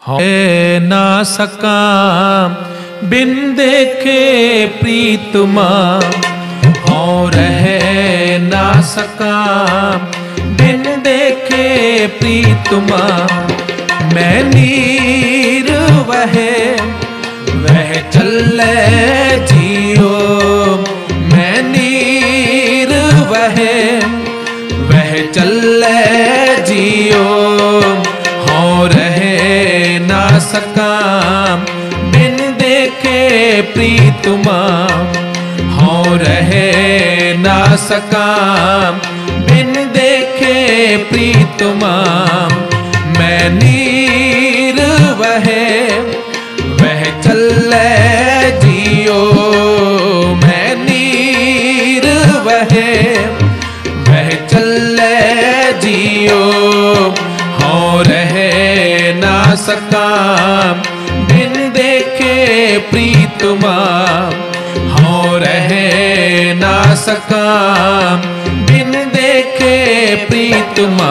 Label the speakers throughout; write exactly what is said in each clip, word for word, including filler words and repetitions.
Speaker 1: है ना सका बिन देखे प्रीतमा, और है ना सका बिन देखे प्रीतमा। मैं नीर वह वह चले जियो, मैं नीर वह वह चले जियो। हो रहे ना सका बिन देखे प्रीतमा, हो रहे ना सका बिन देखे प्रीतमा। मैं नीर वह वह चले जियो, मैं नीर वह वह चले जियो। हो रहे ना सका बिन देखे प्रीतमा, हो रहे ना सका बिन देखे प्रीतमा।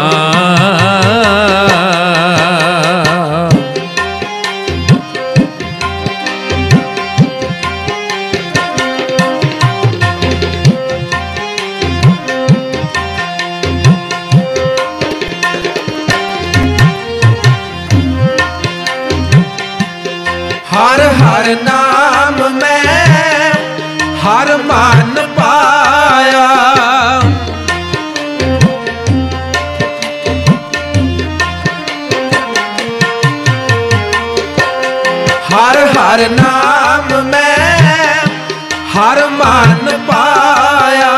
Speaker 1: हर हर नाम में हर मान पाया, हर हर नाम में हर मान पाया।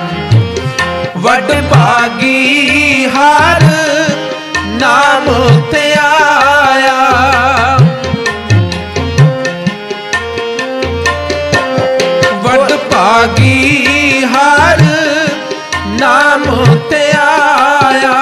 Speaker 1: वड भागी हर नाम ते आया, भागी हर नाम ते आया।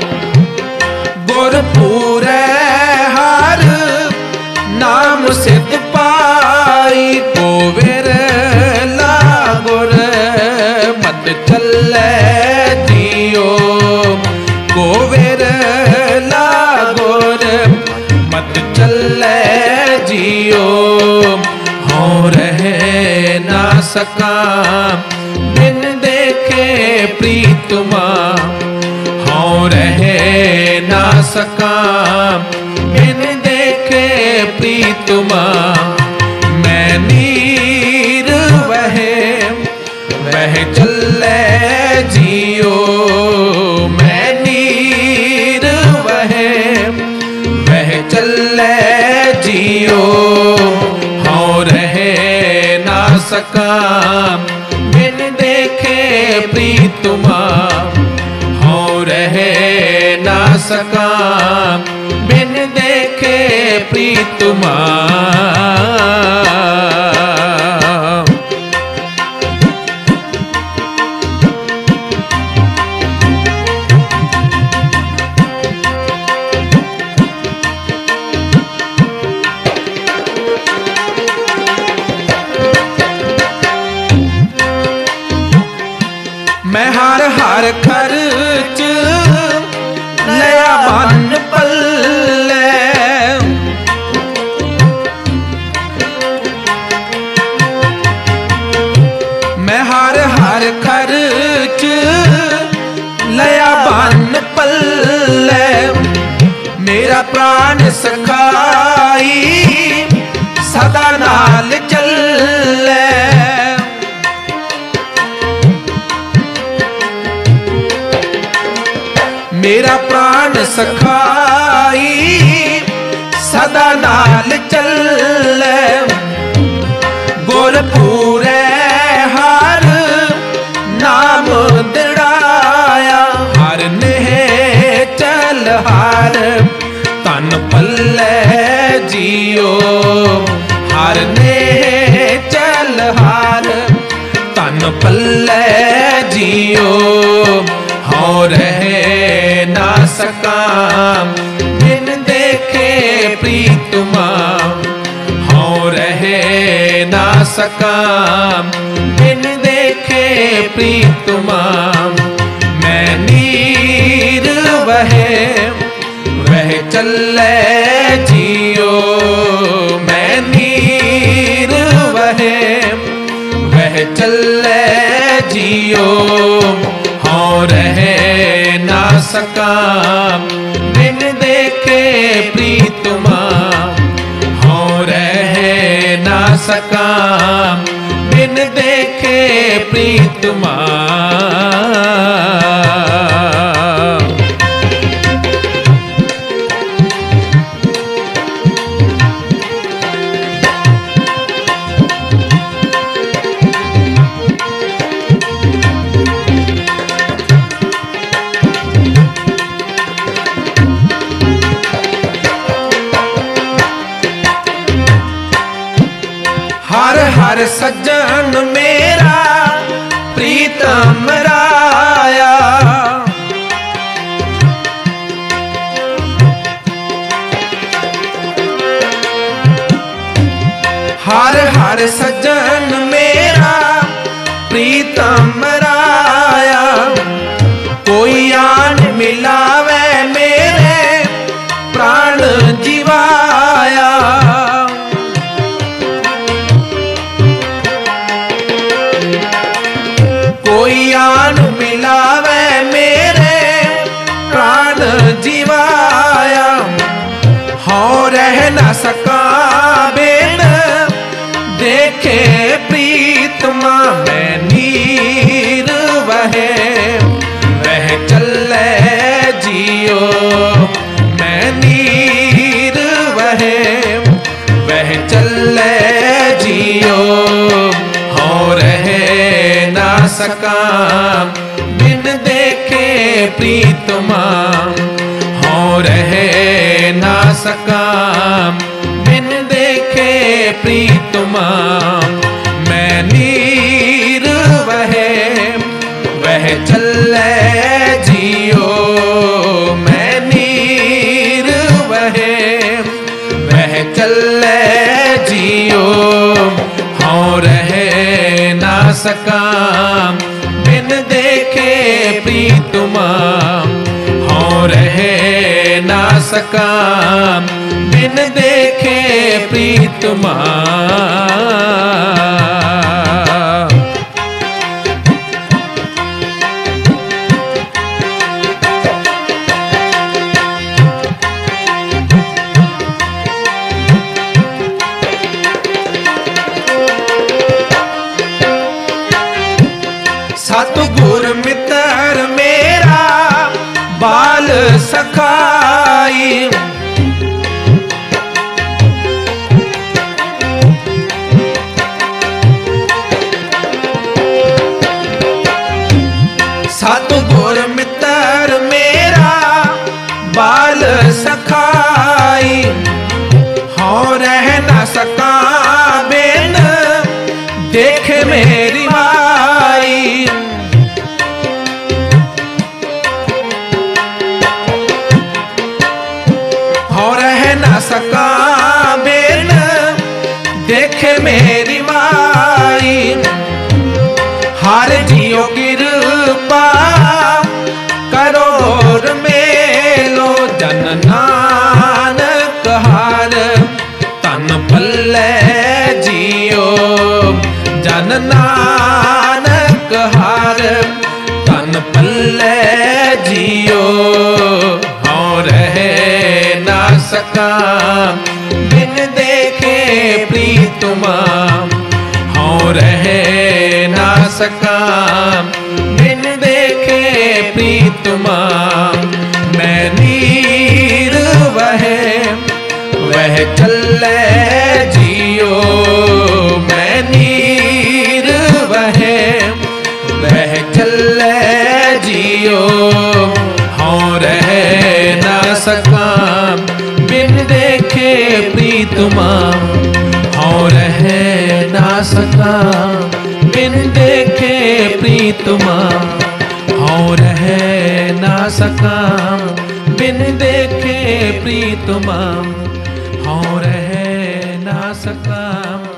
Speaker 1: गुरपुर हर नाम सिद्ध पाई, गोविर लागुर मत चले जियो, गोविर लागुर मत चले जियो। हो रहे ना सका बिन देखे प्रीतमा, हो रहे ना सका बिन देखे प्रीतमा। मैं नीर वह वह चले जियो, मैं नीर वह वह चले जियो। हो रहे ना सका बिन देखे प्रीतमा, हो रहे ना सका बिन देखे प्रीतमा। मैं हर हर खर्च लया बन पल्ले, मैं हर हर खर्च लया बन पल्ले। मेरा प्राण सखाई सदा नाल चले, मेरा प्राण सखाई सदा नाल चले। गुरपुर हर नाम दड़ाया, हर ने चल हर तन पल्ले जियो, हर ने चल हर तन पल्ले जियो। हो रहे ना सका बिन देखे प्रीतमा, हो रहे ना सका बिन देखे प्रीतमा। मैं नीर वह वह चले जी जियो हाँ रहे ना सका बिन देखे प्रीतमा हाँ रहे ना सका बिन देखे प्रीतमा। हर हर सज्जन मेरा प्रीतम राया हर हर सज्जन मेरा प्रीतम राया कोई आन मिलावे मेरे प्राण जीवाया। कोई आन मिलावे मेरे प्राण जीवाया हाँ रह न सका बिन देखे प्रीतमा। मैं नीर वहे वह चले जियो मैं नीर वहे वह चले जियो हाँ रहे ना सका बिन देखे प्रीतमा हाँ रहे ना सका बिन देखे प्रीतमा। मैं नीर वहे वह चले जियो मैं नीर वहे वह चले जियो हाँ रहे ना सका बिन देखे प्रीतमा हाँ रहे ना सका बिन देखे प्रीतमा। सतगुर मित्र मेरा बाल सखाई सतगुर मित्र मेरा बाल सखाई हाँ रह न सका बिन देखे मेरी माई। हाँ रह न सका बिन देखे मेरी माई। हर जियो कृपा करो और मेलो जन नानक हार तन पल्ले जियो जन नानक हार तन पल्ले जियो हाँ रहे ना सका बिन देखे प्रीतमा हाँ रहे ना सका बिन देखे प्रीतमा। मैं नीर वहे वह चले जियो मैं नीर वहे वह चले जियो हाँ रह ना सका बिन देखे प्रीतमा हाँ रह ना सका बिन देखे प्रीतमा हाँ रह ना सका बिन देखे प्रीतमा हाँ रह ना सका।